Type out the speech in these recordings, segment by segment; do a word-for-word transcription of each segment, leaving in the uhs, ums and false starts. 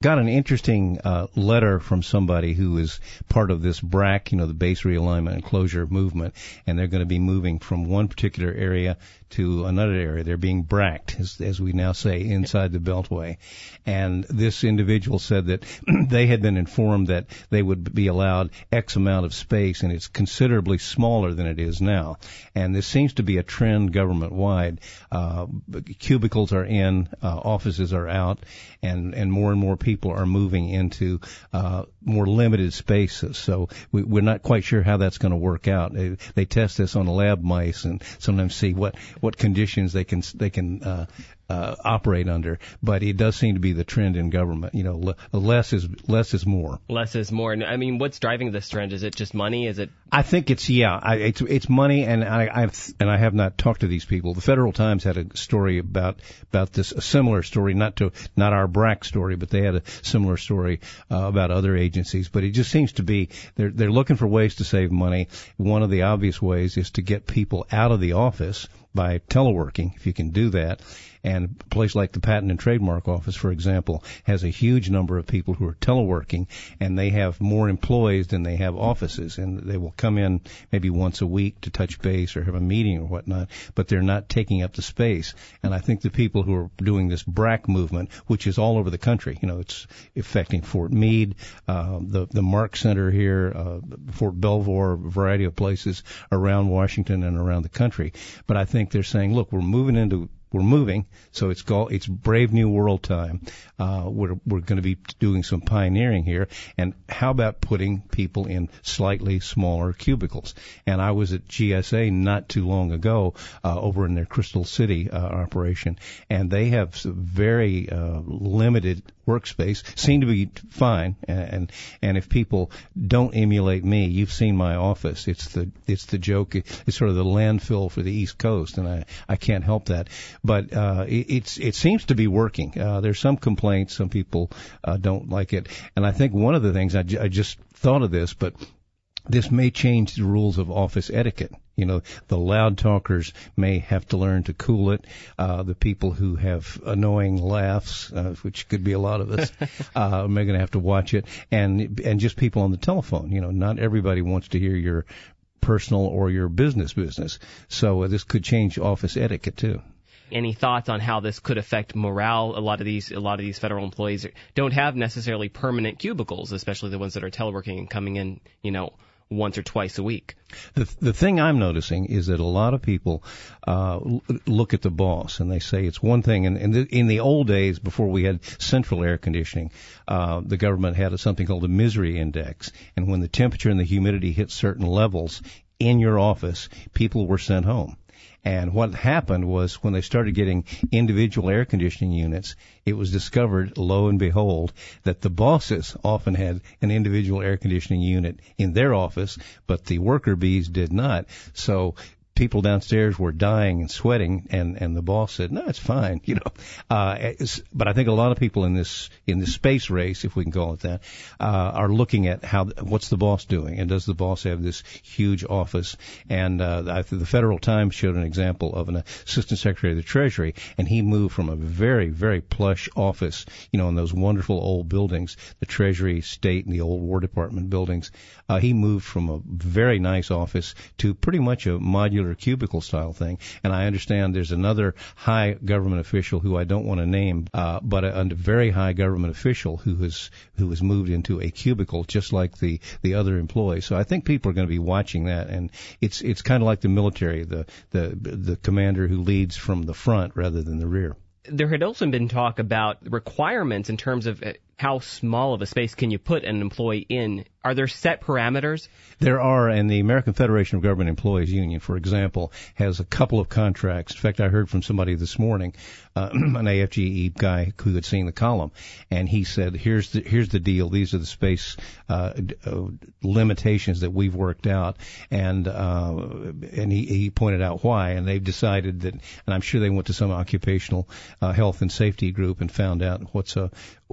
got an interesting uh, letter from somebody who is part of this B R A C, you know, the Base Realignment and Closure movement, and they're going to be moving from one particular area to another area. They're being bracked, as, as we now say, inside the Beltway. And this individual said that they had been informed that they would be allowed X amount of space, and it's considerably smaller than it is now. And this seems to be a trend government-wide. Uh, cubicles are in, uh, offices are out, and, and more and more people are moving into uh, more limited spaces. So we, we're not quite sure how that's going to work out. They, they test this on lab mice and sometimes see what what conditions they can they can uh, uh, operate under. But it does seem to be the trend in government. You know, l- less is less is more. Less is more. And I mean, what's driving this trend? Is it just money? Is it? I think it's yeah. I, it's it's money, and I I've, and I have not talked to these people. The Federal Times had a story about about this, a similar story, not to not our B R A C story, but they had a similar story uh, about other agencies. But it just seems to be they're they're looking for ways to save money. One of the obvious ways is to get people out of the office by teleworking, if you can do that. And a place like the Patent and Trademark Office, for example, has a huge number of people who are teleworking, and they have more employees than they have offices. And they will come in maybe once a week to touch base or have a meeting or whatnot, but they're not taking up the space. And I think the people who are doing this B R A C movement, which is all over the country, you know, it's affecting Fort Meade, uh, the, the Mark Center here, uh, Fort Belvoir, a variety of places around Washington and around the country. But I think they're saying, look, we're moving into We're moving, so it's called, it's Brave New World time. Uh, we're we're going to be doing some pioneering here. And how about putting people in slightly smaller cubicles? And I was at G S A not too long ago uh, over in their Crystal City uh, operation, and they have very uh, limited workspace. Seem to be fine, and and if people don't emulate me, you've seen my office. It's the it's the joke. It's sort of the landfill for the East Coast, and I I can't help that. But uh, it, it's it seems to be working. Uh, there's some complaints. Some people uh, don't like it, and I think one of the things I, j- I just thought of this, but this may change the rules of office etiquette. You know, the loud talkers may have to learn to cool it. Uh, the people who have annoying laughs, uh, which could be a lot of us, uh, are going to have to watch it. And and just people on the telephone. You know, not everybody wants to hear your personal or your business business. So uh, this could change office etiquette too. Any thoughts on how this could affect morale? A lot of these, a lot of these federal employees don't have necessarily permanent cubicles, especially the ones that are teleworking and coming in, you know, once or twice a week. The the thing I'm noticing is that a lot of people uh, look at the boss and they say it's one thing. And in the, in the old days, before we had central air conditioning, uh, the government had a, something called a misery index. And when the temperature and the humidity hit certain levels in your office, people were sent home. And what happened was when they started getting individual air conditioning units, it was discovered, lo and behold, that the bosses often had an individual air conditioning unit in their office, but the worker bees did not. So people downstairs were dying and sweating, and, and the boss said, no, it's fine, you know. Uh, it's, but I think a lot of people in this in this space race, if we can call it that, uh, are looking at how what's the boss doing, and does the boss have this huge office? And uh, I, the Federal Times showed an example of an assistant secretary of the Treasury, and he moved from a very, very plush office, you know, in those wonderful old buildings, the Treasury, State, and the old War Department buildings. Uh, he moved from a very nice office to pretty much a modular cubicle style thing. And I understand there's another high government official who I don't want to name, uh, but a, a very high government official who has who has moved into a cubicle just like the the other employees. So I think people are going to be watching that, and it's it's kind of like the military, the the the commander who leads from the front rather than the rear. There had also been talk about requirements in terms of how small of a space can you put an employee in. Are there set parameters? There are, and the American Federation of Government Employees Union, for example, has a couple of contracts. In fact, I heard from somebody this morning, uh, an A F G E guy who had seen the column, and he said, here's the, here's the deal. These are the space uh, uh, limitations that we've worked out, and uh, and he, he pointed out why, and they've decided that, and I'm sure they went to some occupational uh, health and safety group and found out what's a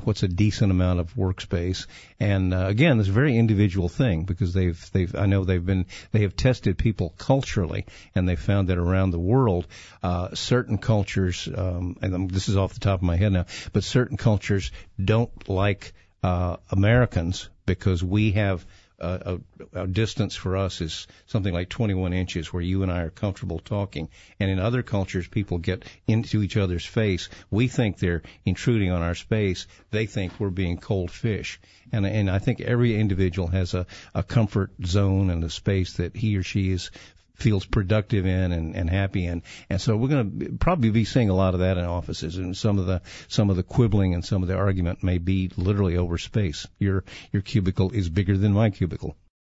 what's a decent amount of workspace. And uh, again, it's a very individual thing because they've they've I know they've been they have tested people culturally, and they found that around the world, uh, certain cultures, um, and I'm, this is off the top of my head now, but certain cultures don't like uh, Americans because we have Uh, a, a distance for us is something like twenty-one inches where you and I are comfortable talking. And in other cultures, people get into each other's face. We think they're intruding on our space. They think we're being cold fish. And, and I think every individual has a, a comfort zone and a space that he or she is feels productive in and, and happy in. And so we're going to probably be seeing a lot of that in offices, and some of the some of the quibbling and some of the argument may be literally over space. Your your cubicle is bigger than my cubicle.